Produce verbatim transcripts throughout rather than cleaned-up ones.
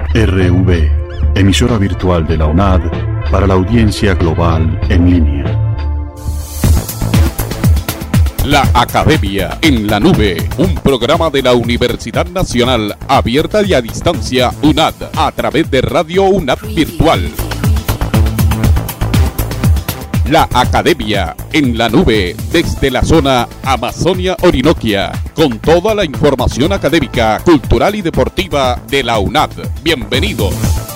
R V, emisora virtual de la UNAD para la audiencia global en línea. La Academia en la Nube, un programa de la Universidad Nacional abierta y a distancia UNAD a través de Radio UNAD Virtual. La Academia en la Nube desde la zona Amazonia-Orinoquia, con toda la información académica, cultural y deportiva de la UNAD. Bienvenidos.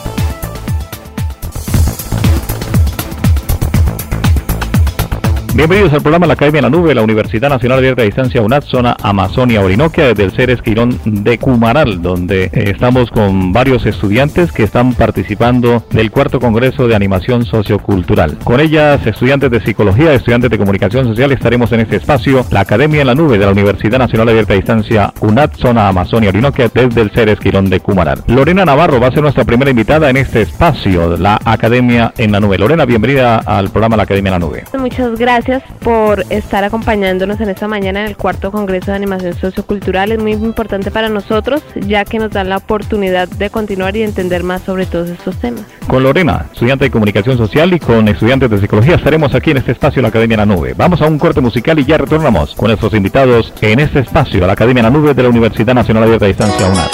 Bienvenidos al programa La Academia en la Nube, la Universidad Nacional Abierta a Distancia UNAD, zona Amazonia-Orinoquia, desde el Ceres Quirón de Cumaral, donde eh, estamos con varios estudiantes que están participando del cuarto Congreso de Animación Sociocultural. Con ellas, estudiantes de Psicología, estudiantes de Comunicación Social, estaremos en este espacio, La Academia en la Nube de la Universidad Nacional Abierta a Distancia UNAD, zona Amazonia-Orinoquia, desde el Ceres Quirón de Cumaral. Lorena Navarro va a ser nuestra primera invitada en este espacio, La Academia en la Nube. Lorena, bienvenida al programa La Academia en la Nube. Muchas gracias. Gracias por estar acompañándonos en esta mañana en el cuarto Congreso de Animación Sociocultural. Es muy importante para nosotros, ya que nos dan la oportunidad de continuar y entender más sobre todos estos temas. Con Lorena, estudiante de Comunicación Social, y con estudiantes de Psicología, estaremos aquí en este espacio, la Academia en la Nube. Vamos a un corte musical y ya retornamos con nuestros invitados en este espacio, la Academia en la Nube de la Universidad Nacional Abierta a Distancia UNAD.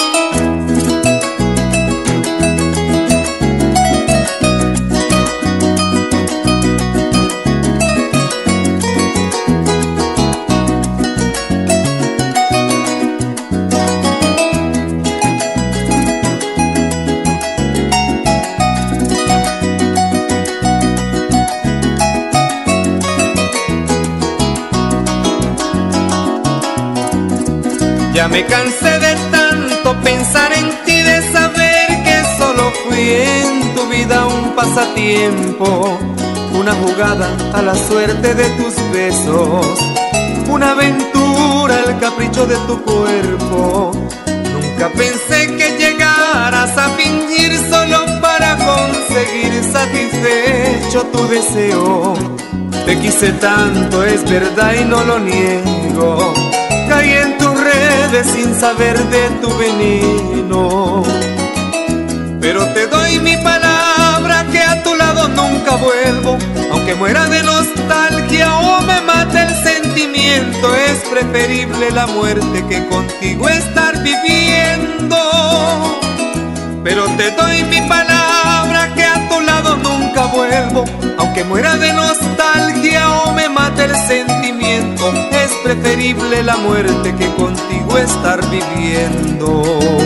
Ya me cansé de tanto pensar en ti, de saber que solo fui en tu vida un pasatiempo, una jugada a la suerte de tus besos, una aventura, el capricho de tu cuerpo. Nunca pensé que llegaras a fingir solo para conseguir satisfecho tu deseo. Te quise tanto, es verdad y no lo niego. Caí en tus redes sin saber de tu veneno, pero te doy mi palabra que a tu lado nunca vuelvo. Aunque muera de nostalgia o me mate el sentimiento, es preferible la muerte que contigo estar viviendo. Pero te doy mi palabra que a tu lado nunca vuelvo. Aunque muera de nostalgia o me mate el sentimiento, es preferible la muerte que contigo estar viviendo.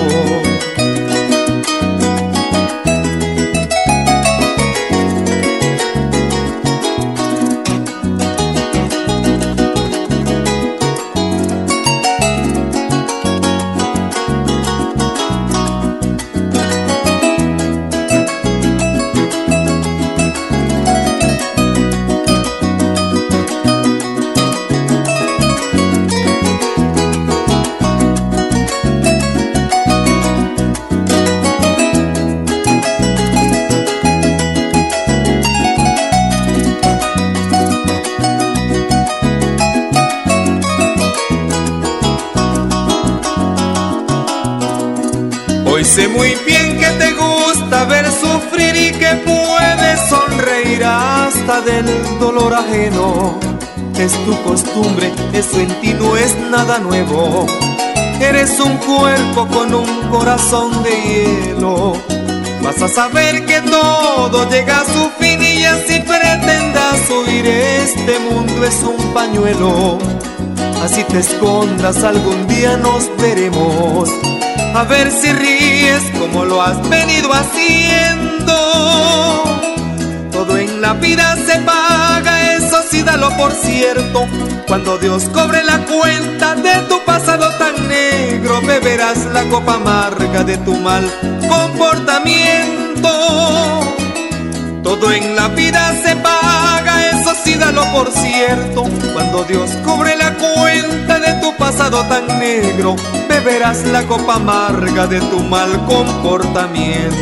Hoy sé muy bien que te gusta ver sufrir y que puedes sonreír hasta del dolor ajeno. Es tu costumbre, eso en ti no es nada nuevo. Eres un cuerpo con un corazón de hielo. Vas a saber que todo llega a su fin y así pretendas huir, este mundo es un pañuelo. Así te escondas, algún día nos veremos. A ver si ríes como lo has venido haciendo. Todo en la vida se paga, eso sí dalo por cierto. Cuando Dios cobre la cuenta de tu pasado tan negro, beberás la copa amarga de tu mal comportamiento. Todo en la vida se paga, eso sí dalo por cierto. Cuando Dios cobre la cuenta de tu pasado tan negro, beberás la copa amarga de tu mal comportamiento.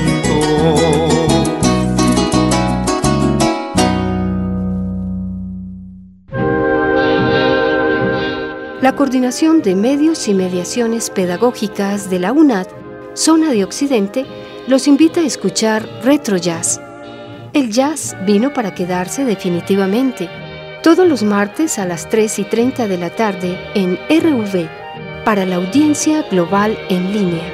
La Coordinación de Medios y Mediaciones Pedagógicas de la UNAD, Zona de Occidente, los invita a escuchar Retro Jazz. El jazz vino para quedarse definitivamente. Todos los martes a las tres y treinta de la tarde en R V, para la audiencia global en línea.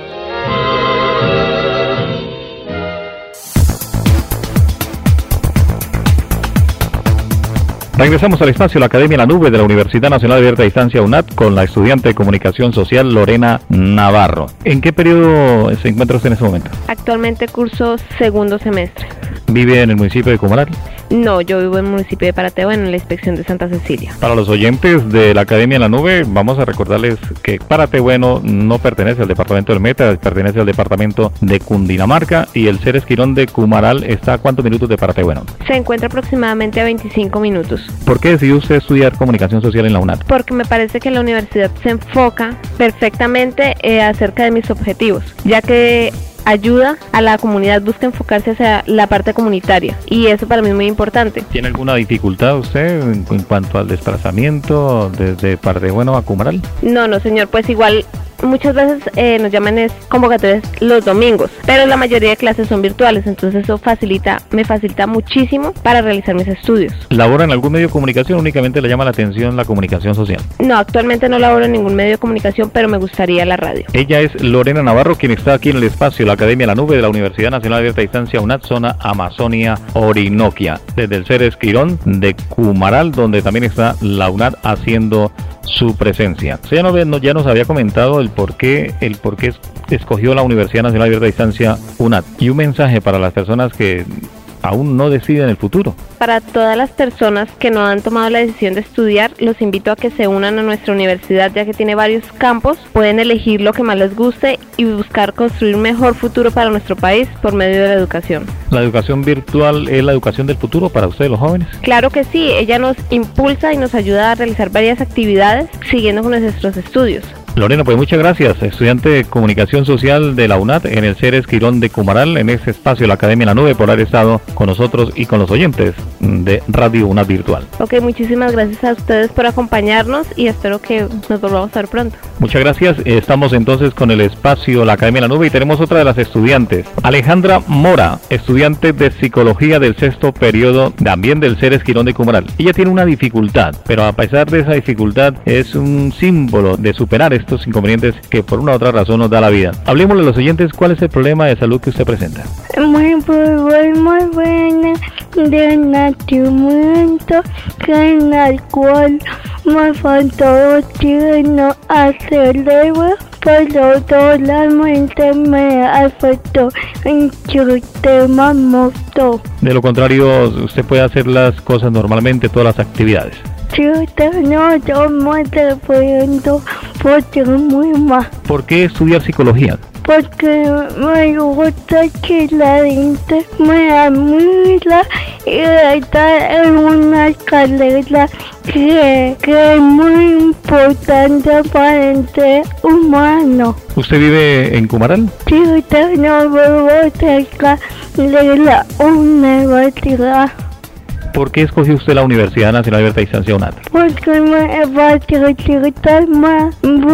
Regresamos al espacio, la Academia en la Nube de la Universidad Nacional Abierta a Distancia U N A D con la estudiante de Comunicación Social Lorena Navarro. ¿En qué periodo se encuentra usted en este momento? Actualmente curso segundo semestre. ¿Vive en el municipio de Cumaral? No, yo vivo en el municipio de Paratebueno, en la inspección de Santa Cecilia. Para los oyentes de la Academia en la Nube, vamos a recordarles que Paratebueno no pertenece al departamento del Meta, pertenece al departamento de Cundinamarca, y el Ceres Quirón de Cumaral está a ¿cuántos minutos de Paratebueno? Se encuentra aproximadamente a veinticinco minutos. ¿Por qué decidió usted estudiar Comunicación Social en la U N A D? Porque me parece que la universidad se enfoca perfectamente eh, acerca de mis objetivos, ya que ayuda a la comunidad, busca enfocarse hacia la parte comunitaria, y eso para mí es muy importante. ¿Tiene alguna dificultad usted en, en cuanto al desplazamiento desde Paratebueno a Cumaral? No, no señor, pues igual muchas veces eh, nos llaman es convocatorias los domingos, pero la mayoría de clases son virtuales, entonces eso facilita, me facilita muchísimo para realizar mis estudios. ¿Labora en algún medio de comunicación? ¿Únicamente le llama la atención la comunicación social? No, actualmente no laboro en ningún medio de comunicación, pero me gustaría la radio. Ella es Lorena Navarro, quien está aquí en el espacio, la Academia en la Nube de la Universidad Nacional Abierta a Distancia U N A D, zona Amazonia Orinoquia, desde el Ceres Quirón de Cumaral, donde también está la U N A D haciendo su presencia. Ya, no, ya nos había comentado el por qué, el por qué escogió la Universidad Nacional Abierta a Distancia U N A D, y un mensaje para las personas que aún no deciden el futuro. Para todas las personas que no han tomado la decisión de estudiar, los invito a que se unan a nuestra universidad, ya que tiene varios campos, pueden elegir lo que más les guste y buscar construir un mejor futuro para nuestro país por medio de la educación. ¿La educación virtual es la educación del futuro para ustedes los jóvenes? Claro que sí, ella nos impulsa y nos ayuda a realizar varias actividades siguiendo con nuestros estudios. Lorena, pues muchas gracias, estudiante de Comunicación Social de la U N A D en el Ceres Quirón de Cumaral, en este espacio, la Academia en la Nube, por haber estado con nosotros y con los oyentes de Radio U N A D Virtual. Ok, muchísimas gracias a ustedes por acompañarnos y espero que nos volvamos a ver pronto. Muchas gracias, estamos entonces con el espacio, la Academia en la Nube, y tenemos otra de las estudiantes, Alejandra Mora, estudiante de Psicología del sexto periodo, también del Ceres Quirón de Cumaral. Ella tiene una dificultad, pero a pesar de esa dificultad es un símbolo de superar esto estos inconvenientes que por una u otra razón nos da la vida. Hablemosle a los oyentes cuál es el problema de salud que usted presenta. Muy, muy, muy buena de nacimiento, que en el cual me faltó lleno a cerebro, pero solamente me afectó en el tema motor. De lo contrario, usted puede hacer las cosas normalmente, todas las actividades. Yo no, yo me defiendo porque es muy mal. ¿Por qué estudiar psicología? Porque me gusta que la gente me admira y está en una carrera que, que es muy importante para el ser humano. ¿Usted vive en Cumaral? Sí, yo no vivo cerca de la universidad. ¿Por qué escogió usted la Universidad Nacional Abierta a Distancia U N A D? Porque me facilita más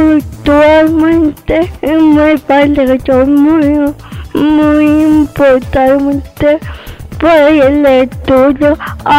virtualmente y me pareció muy, muy importante para el estudio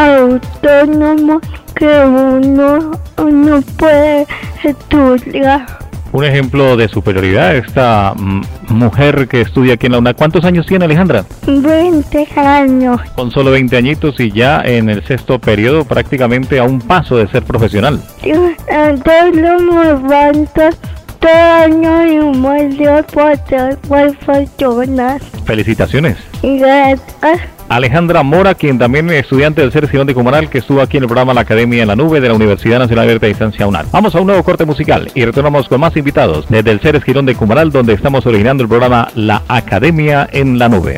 autónomo que uno, uno puede estudiar. Un ejemplo de superioridad, esta mm, mujer que estudia aquí en la U N A D. ¿Cuántos años tiene, Alejandra? veinte años. Con solo veinte añitos y ya en el sexto periodo, prácticamente a un paso de ser profesional. Entonces me falta dos años y medio para ser profesional. Felicitaciones. Gracias. Alejandra Mora, quien también es estudiante del Ceres Quirón de Cumaral, que estuvo aquí en el programa La Academia en la Nube de la Universidad Nacional Abierta a Distancia U N A D. Vamos a un nuevo corte musical y retornamos con más invitados desde el Ceres Quirón de Cumaral, donde estamos originando el programa La Academia en la Nube.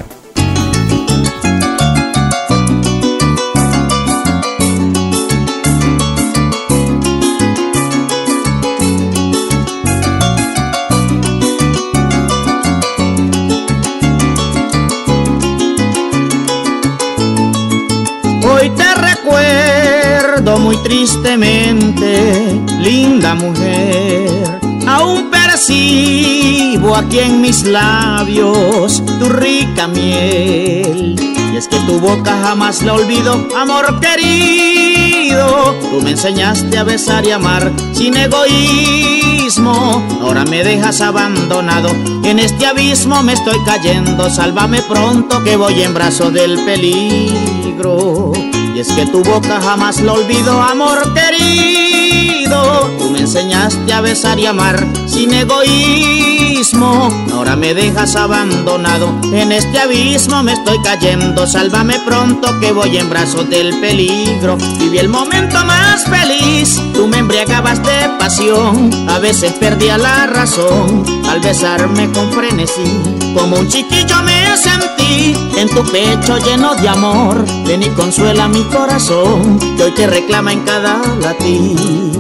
Hoy te recuerdo muy tristemente, linda mujer, aún perdí recibo aquí en mis labios tu rica miel. Y es que tu boca jamás la olvido, amor querido. Tú me enseñaste a besar y amar sin egoísmo. Ahora me dejas abandonado, en este abismo me estoy cayendo. Sálvame pronto que voy en brazos del peligro. Y es que tu boca jamás la olvido, amor querido. Tú me enseñaste a besar y amar sin egoísmo. Ahora me dejas abandonado, en este abismo me estoy cayendo. Sálvame pronto que voy en brazos del peligro. Viví el momento más feliz, tú me embriagabas de pasión. A veces perdía la razón al besarme con frenesí. Como un chiquillo me sentí en tu pecho lleno de amor. Ven y consuela mi corazón, que hoy te reclama en cada latir.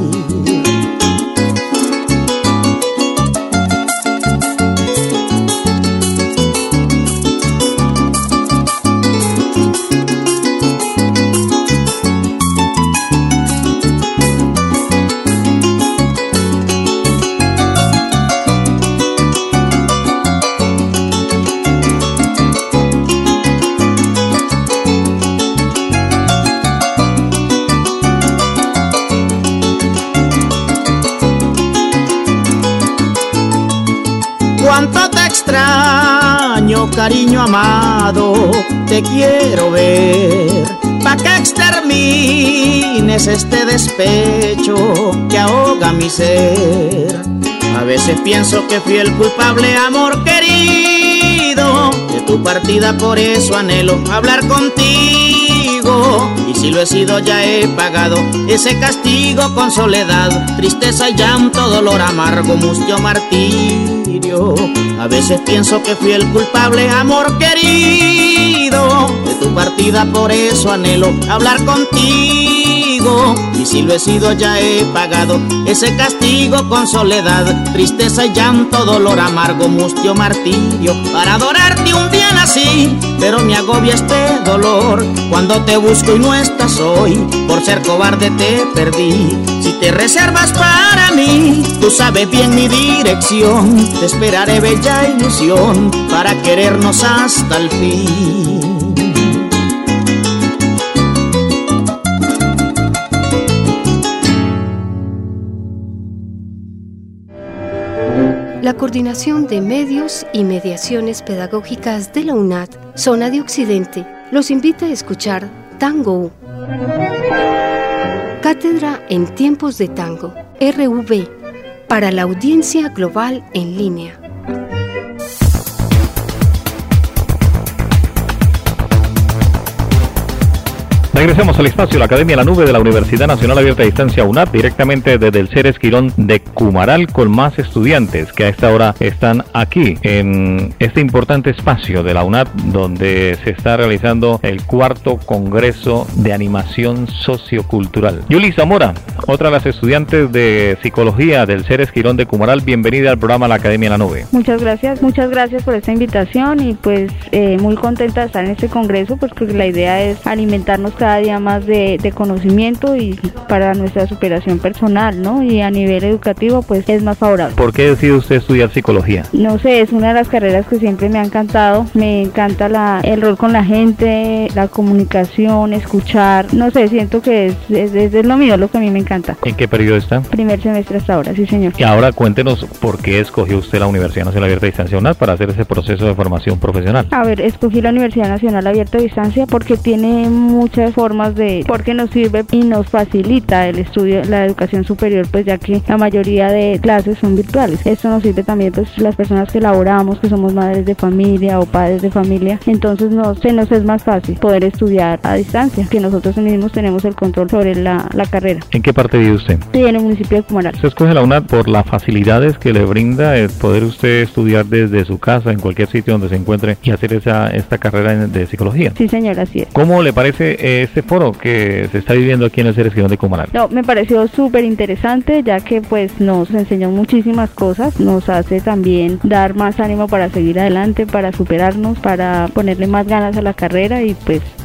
Cuánto te extraño, cariño amado, te quiero ver, pa' que extermines este despecho que ahoga mi ser. A veces pienso que fui el culpable, amor querido, de tu partida, por eso anhelo hablar contigo. Y si lo he sido ya he pagado ese castigo con soledad, tristeza y llanto, dolor amargo, mustio, martirio. A veces pienso que fui el culpable, amor querido, de tu partida, por eso anhelo hablar contigo. Y si lo he sido ya he pagado ese castigo con soledad, tristeza y llanto, dolor amargo, mustio, martirio. Para adorarte un día nací, pero me agobia este dolor cuando te busco y no estás hoy. Por ser cobarde te perdí. Si te reservas para mí, tú sabes bien mi dirección. Te esperaré, bella ilusión, para querernos hasta el fin. La Coordinación de Medios y Mediaciones Pedagógicas de la UNAD, Zona de Occidente, los invita a escuchar Tango. Cátedra en Tiempos de Tango, R U V, para la audiencia global en línea. Regresamos al espacio, la Academia La Nube de la Universidad Nacional Abierta a Distancia UNAD, directamente desde el Ceres Quirón de Cumaral, con más estudiantes que a esta hora están aquí en este importante espacio de la UNAD, donde se está realizando el cuarto Congreso de Animación Sociocultural. Yuli Zamora, otra de las estudiantes de Psicología del Ceres Quirón de Cumaral, bienvenida al programa La Academia La Nube. Muchas gracias, muchas gracias por esta invitación y pues eh, muy contenta de estar en este congreso, pues porque la idea es alimentarnos cada día más de, de conocimiento y para nuestra superación personal, ¿no? Y a nivel educativo pues es más favorable. ¿Por qué decide usted estudiar psicología? No sé, es una de las carreras que siempre me ha encantado. Me encanta la, el rol con la gente, la comunicación, escuchar, no sé, siento que es, es, es, es lo mío, lo que a mí me encanta. ¿En qué periodo está? Primer semestre hasta ahora, sí señor. Y ahora cuéntenos por qué escogió usted la Universidad Nacional Abierta a Distancia UNAD para hacer ese proceso de formación profesional. A ver, escogí la Universidad Nacional Abierta a Distancia porque tiene muchas formas de, porque nos sirve y nos facilita el estudio, la educación superior, pues ya que la mayoría de clases son virtuales. Esto nos sirve también pues las personas que laboramos, que somos madres de familia o padres de familia, entonces nos, se nos es más fácil poder estudiar a distancia, que nosotros mismos tenemos el control sobre la, la carrera. ¿En qué parte vive usted? Sí, en el municipio de Cumaral. ¿Usted escoge la UNAD por las facilidades que le brinda el poder usted estudiar desde su casa, en cualquier sitio donde se encuentre, y hacer esa esta carrera de psicología? Sí señor, así es. ¿Cómo le parece este foro que se está viviendo aquí en el Ceres Quirón de Cumaral? No, me pareció súper interesante, ya que pues nos enseñó muchísimas cosas, nos hace también dar más ánimo para seguir adelante, para superarnos, para ponerle más ganas a la carrera y pues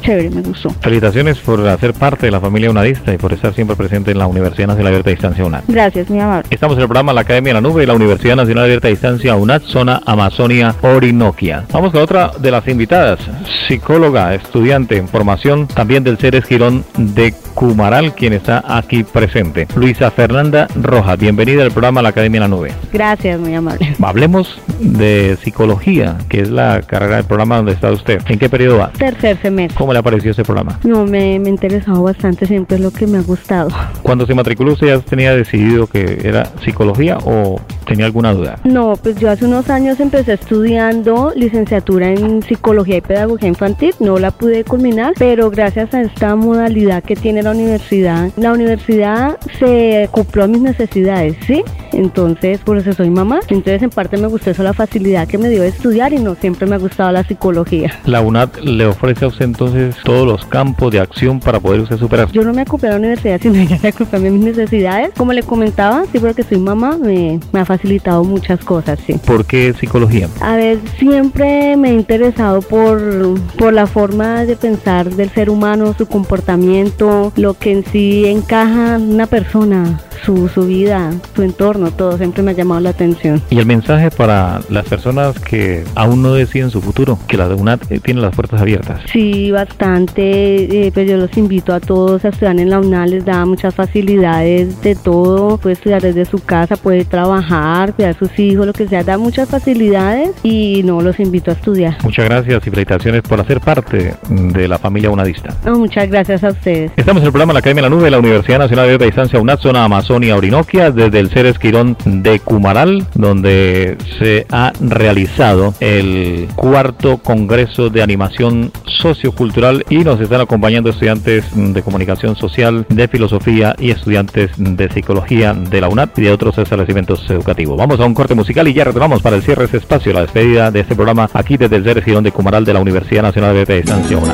chévere, me gustó. Felicitaciones por hacer parte de la familia unadista y por estar siempre presente en la Universidad Nacional Abierta a Distancia UNAD. Gracias, mi amable. Estamos en el programa La Academia de la Nube de la Universidad Nacional Abierta a Distancia UNAD, zona Amazonia Orinoquia. Vamos con otra de las invitadas, psicóloga, estudiante en formación también del Ceres Girón de Cumaral, quien está aquí presente. Luisa Fernanda Rojas, bienvenida al programa La Academia de la Nube. Gracias, muy amable. Hablemos de psicología, que es la carrera del programa donde está usted. ¿En qué periodo va? Tercer semestre. ¿Cómo le ha parecido ese programa? No, me, me ha interesado bastante, siempre es lo que me ha gustado. Cuando se matriculó, ¿usted ya tenía decidido que era psicología o tenía alguna duda? No, pues yo hace unos años empecé estudiando licenciatura en psicología y pedagogía infantil, no la pude culminar, pero gracias a esta modalidad que tiene la universidad, la universidad se acopló a mis necesidades, ¿sí? Entonces, por eso soy mamá, entonces en parte me gustó eso, la facilidad que me dio de estudiar, y no siempre me ha gustado la psicología. ¿La UNAD le ofrece a usted entonces todos los campos de acción para poder usted superar? Yo no me acoplé a la universidad, sino ella se acopló a mis necesidades. Como le comentaba, sí, porque soy mamá, me, me ha facilitado muchas cosas, sí. ¿Por qué psicología? A ver, siempre me he interesado por, por la forma de pensar del ser humano, su comportamiento, lo que en sí encaja una persona, su, su vida, su entorno, todo siempre me ha llamado la atención. Y el mensaje para las personas que aún no deciden su futuro, que la UNAD eh, tiene las puertas abiertas. Sí, bastante, eh, pues yo los invito a todos a estudiar en la UNAD, les da muchas facilidades de todo, puede estudiar desde su casa, puede trabajar, cuidar a sus hijos, lo que sea, da muchas facilidades y no, los invito a estudiar. Muchas gracias y felicitaciones por hacer parte de la familia unadista. No, muchas gracias a ustedes. Estamos en el programa La Academia de la Nube de la Universidad Nacional Abierta a Distancia UNAD, zona Amazonia Orinoquia, desde el Ceres Girón de Cumaral, donde se ha realizado el cuarto Congreso de Animación Sociocultural y nos están acompañando estudiantes de Comunicación Social, de Filosofía y estudiantes de Psicología de la UNAD y de otros establecimientos educativos. Vamos a un corte musical y ya retomamos para el cierre de este espacio, la despedida de este programa aquí desde el Ceres Girón de Cumaral de la Universidad Nacional Abierta a Distancia UNAD.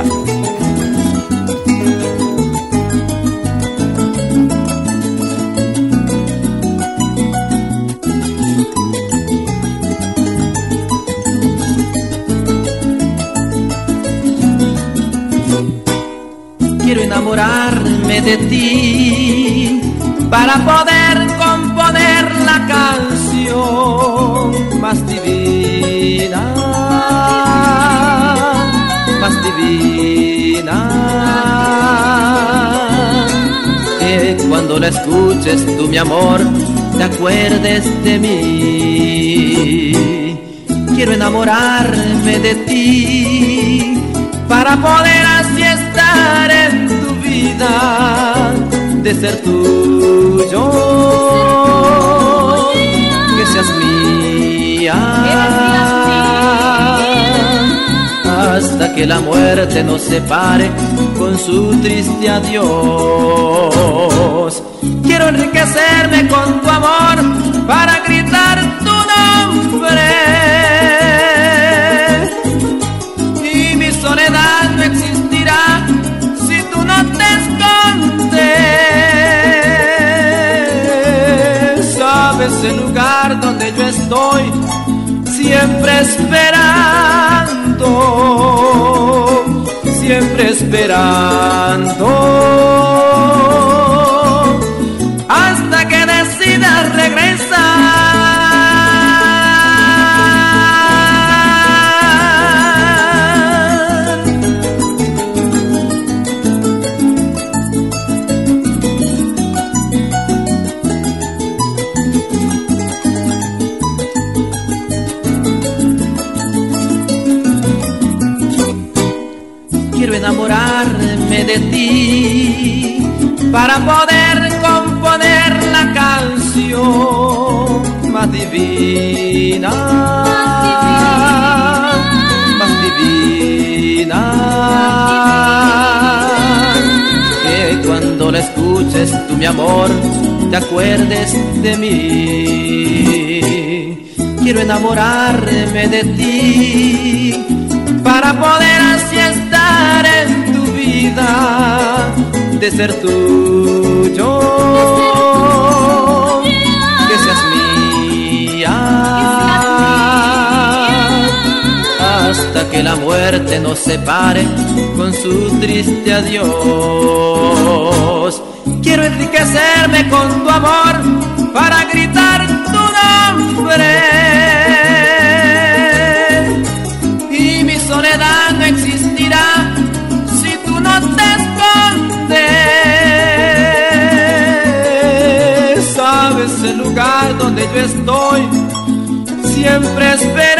Quiero enamorarme de ti para poder componer la canción más divina, más divina, que cuando la escuches tú, mi amor, te acuerdes de mí. Quiero enamorarme de ti para poder así estar en tu vida, de ser tuyo, que seas mía, hasta que la muerte nos separe con su triste adiós. Quiero enriquecerme con tu amor para gritar tu nombre, y mi soledad no existirá si tú no te escondes. Sabes el lugar donde yo estoy, siempre esperando, siempre esperando, hasta que decidas regresar. Quiero enamorarme de ti para poder componer la canción más divina, más divina, que cuando la escuches tú, mi amor, te acuerdes de mí. Quiero enamorarme de ti para poder así estar en tu vida, de ser tuyo, que seas mía, hasta hasta que la muerte nos separe con su triste adiós. Quiero enriquecerme con tu amor para gritar tu nombre, y mi soledad no existirá si tú no te escondes. Sabes el lugar donde yo estoy, siempre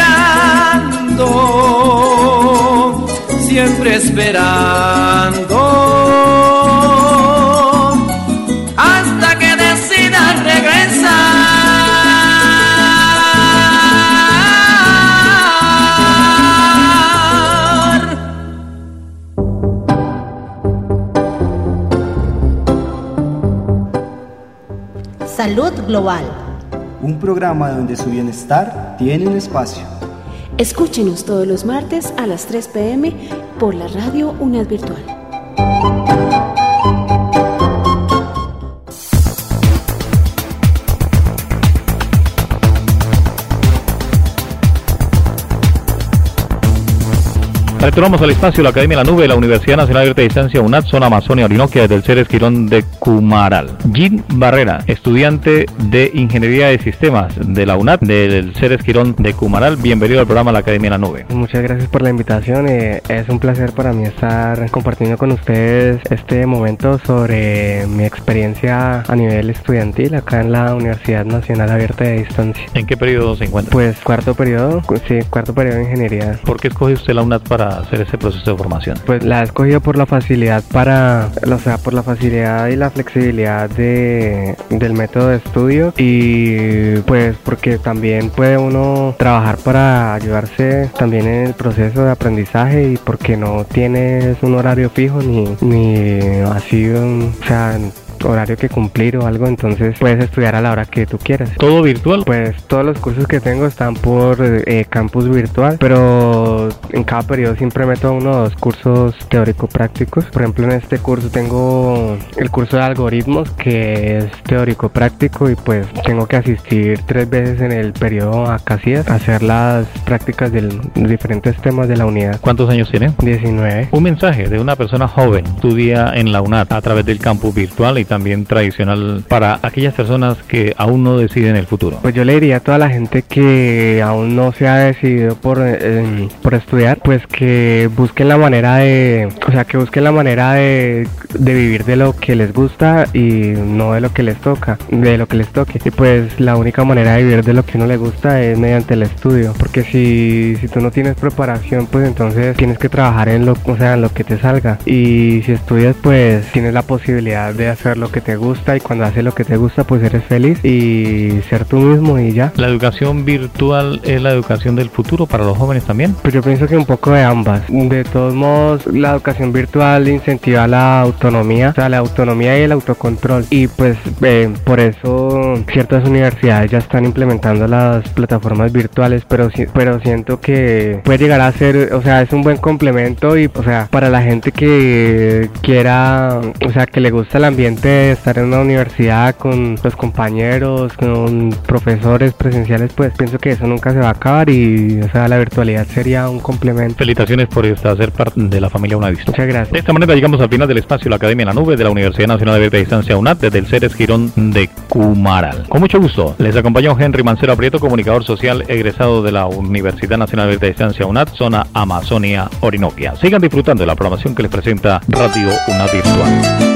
esperando, siempre esperando, hasta que decidas regresar. Salud Global. Un programa donde su bienestar tiene un espacio. Escúchenos todos los martes a las tres pe eme por la radio UNAD Virtual. Retornamos al espacio, la Academia de la Nube de la Universidad Nacional Abierta de Distancia UNAD, zona Amazonia Orinoquia, desde el Ceres Quirón de Cumaral. Jean Barrera, estudiante de Ingeniería de Sistemas de la UNAD, del Ceres Quirón de Cumaral. Bienvenido al programa La Academia de la Nube. Muchas gracias por la invitación. Eh, es un placer para mí estar compartiendo con ustedes este momento sobre mi experiencia a nivel estudiantil acá en la Universidad Nacional Abierta de Distancia. ¿En qué periodo se encuentra? Pues cuarto periodo, sí, cuarto periodo de Ingeniería. ¿Por qué escoge usted la UNAD para hacer ese proceso de formación? Pues la he escogido por la facilidad para, o sea, por la facilidad y la flexibilidad de, del método de estudio, y pues porque también puede uno trabajar para ayudarse también en el proceso de aprendizaje, y porque no tienes un horario fijo ni, ni así, un, o sea, horario que cumplir o algo, entonces puedes estudiar a la hora que tú quieras. ¿Todo virtual? Pues todos los cursos que tengo están por eh, campus virtual, pero en cada periodo siempre meto uno o dos cursos teórico-prácticos. Por ejemplo, en este curso tengo el curso de algoritmos, que es teórico-práctico, y pues tengo que asistir tres veces en el periodo a Casillas a hacer las prácticas de los diferentes temas de la unidad. ¿Cuántos años tiene? diecinueve. Un mensaje de una persona joven, estudia en la UNAD a través del campus virtual y también tradicional, para aquellas personas que aún no deciden el futuro. Pues yo le diría a toda la gente que aún no se ha decidido por, eh, por estudiar, pues que busquen la manera de, o sea, que busquen la manera de, de vivir de lo que les gusta y no de lo que les toca, de lo que les toque. Y pues la única manera de vivir de lo que uno le gusta es mediante el estudio, porque si, si tú no tienes preparación, pues entonces tienes que trabajar en lo, o sea, en lo que te salga. Y si estudias, pues tienes la posibilidad de hacer lo que te gusta, y cuando haces lo que te gusta, pues eres feliz y ser tú mismo, y ya. ¿La educación virtual es la educación del futuro para los jóvenes también? Pues yo pienso que un poco de ambas. De todos modos, la educación virtual incentiva la autonomía, o sea, la autonomía y el autocontrol, y pues eh, por eso ciertas universidades ya están implementando las plataformas virtuales, pero, pero siento que puede llegar a ser, o sea, es un buen complemento, y o sea, para la gente que quiera, o sea, que le gusta el ambiente de estar en una universidad con los compañeros, con profesores presenciales, pues pienso que eso nunca se va a acabar, y o sea, la virtualidad sería un complemento. Felicitaciones por esta, ser parte de la familia UNADista. Muchas gracias. De esta manera llegamos al final del espacio La Academia de la Nube de la Universidad Nacional Abierta de Distancia UNAD, desde el Ceres Quirón de Cumaral. Con mucho gusto, les acompañó Henry Mancero Prieto, comunicador social egresado de la Universidad Nacional Abierta de Distancia UNAD, zona Amazonia Orinoquia. Sigan disfrutando de la programación que les presenta Radio UNAD Virtual.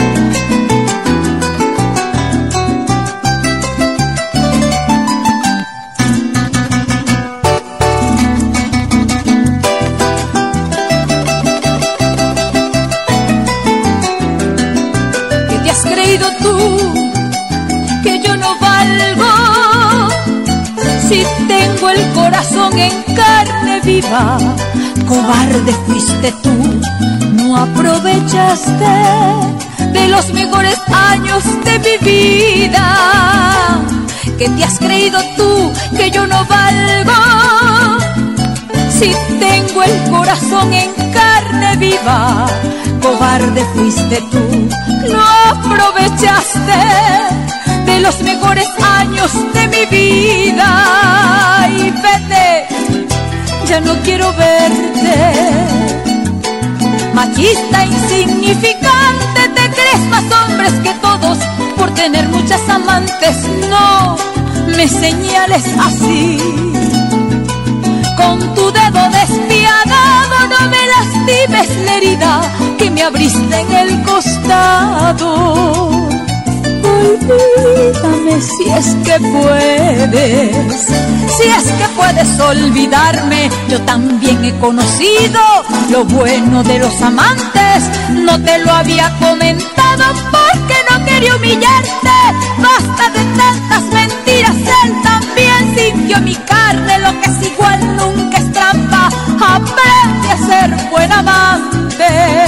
Si tengo el corazón en carne viva, cobarde fuiste tú, no aprovechaste de los mejores años de mi vida. ¿Qué te has creído tú que yo no valgo? Si tengo el corazón en carne viva, cobarde fuiste tú, no aprovechaste de los mejores años de mi vida. Y vete, ya ya no quiero verte. Machista, insignificante, te crees más hombres que todos por tener muchas amantes. No me señales así, con tu dedo despiadado no me lastimes la herida que me abriste en el costado. Olvídame si es que puedes, si es que puedes olvidarme. Yo también he conocido lo bueno de los amantes. No te lo había comentado porque no quería humillarte. Basta de tantas mentiras, él también sintió mi carne. Lo que es igual nunca es trampa. Aprende a ser buen amante.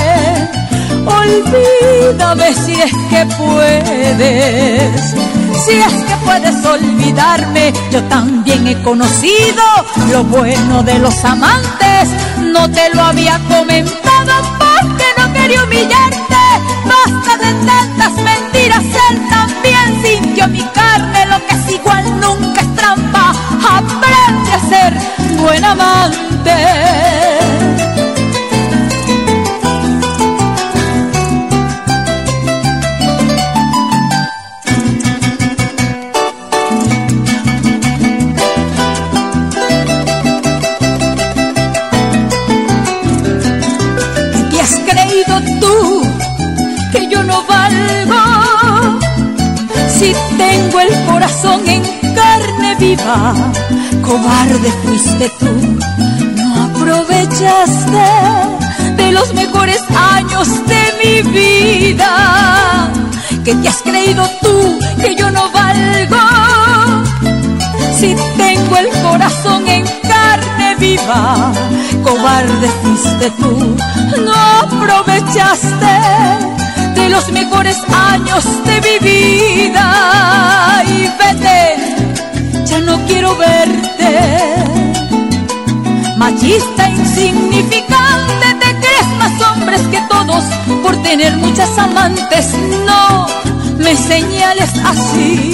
Olvídame si es que puedes, si es que puedes olvidarme. Yo también he conocido lo bueno de los amantes. No te lo había comentado porque no quería humillarte. Basta de tantas mentiras, él también sintió mi carne. Lo que es igual nunca es trampa. Aprende a ser buen amante. Si tengo el corazón en carne viva, cobarde fuiste tú. No aprovechaste de los mejores años de mi vida. ¿Qué te has creído tú que yo no valgo? Si tengo el corazón en carne viva, cobarde fuiste tú. No aprovechaste de los mejores años de mi vida. Y vete, ya no quiero verte. Machista, insignificante, te crees más hombres que todos por tener muchas amantes. No me señales así,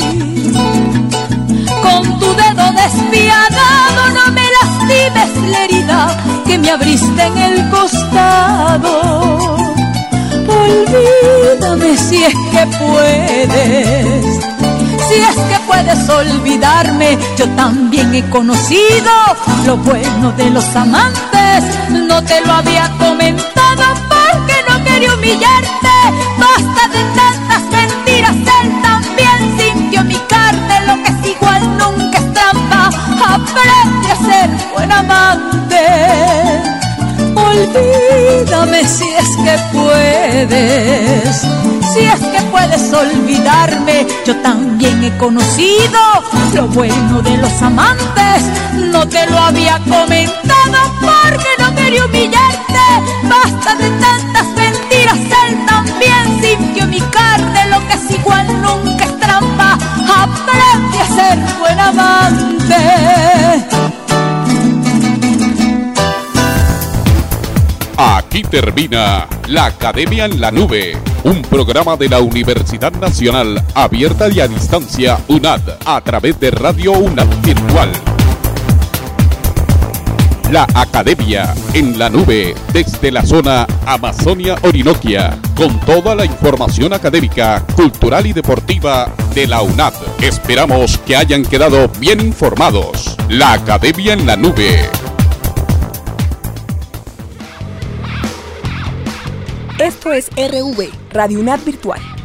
con tu dedo despiadado no me lastimes la herida que me abriste en el costado. Olvídame si es que puedes, si es que puedes olvidarme. Yo también he conocido lo bueno de los amantes. No te lo había comentado porque no quería humillarte. Basta de tantas mentiras, él también sintió mi carne. Lo que es igual nunca es trampa. Aprende a ser buen amante. Olvídame si es que puedes, si es que puedes olvidarme. Yo también he conocido lo bueno de los amantes. No te lo había comentado porque no quería humillarte. Basta de tantas mentiras, él también sintió mi carne. Lo que es igual nunca es trampa. Aprende a ser buen amante. Aquí termina La Academia en la Nube, un programa de la Universidad Nacional Abierta y a Distancia UNAD a través de Radio UNAD Virtual. La Academia en la Nube desde la zona Amazonia-Orinoquia, con toda la información académica, cultural y deportiva de la UNAD. Esperamos que hayan quedado bien informados. La Academia en la Nube. Esto es R V, Radio UNAD Virtual.